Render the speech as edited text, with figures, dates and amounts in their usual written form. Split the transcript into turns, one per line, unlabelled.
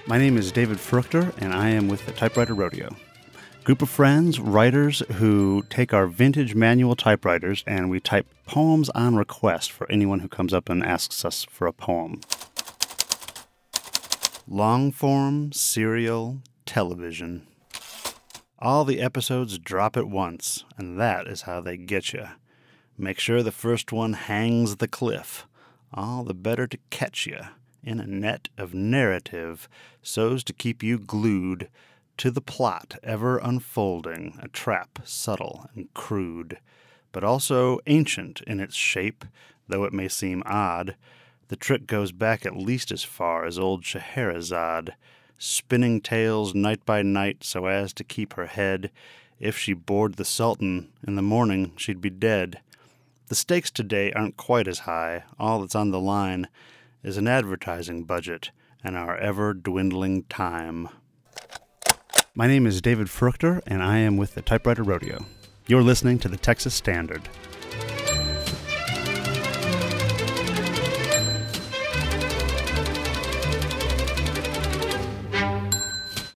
My name is David Fruchter, and I am with the Typewriter Rodeo. Group of friends, writers, who take our vintage manual typewriters and we type poems on request for anyone who comes up and asks us for a poem. Long form, serial, television. All the episodes drop at once, and that is how they get you. Make sure the first one hangs the cliff, all the better to catch you in a net of narrative so's to keep you glued to the plot ever unfolding, a trap subtle and crude, but also ancient in its shape, though it may seem odd. The trick goes back at least as far as old Scheherazade, spinning tales night by night so as to keep her head. If she bored the Sultan, in the morning she'd be dead. The stakes today aren't quite as high. All that's on the line is an advertising budget and our ever-dwindling time. My name is David Fruchter, and I am with the Typewriter Rodeo. You're listening to the Texas Standard.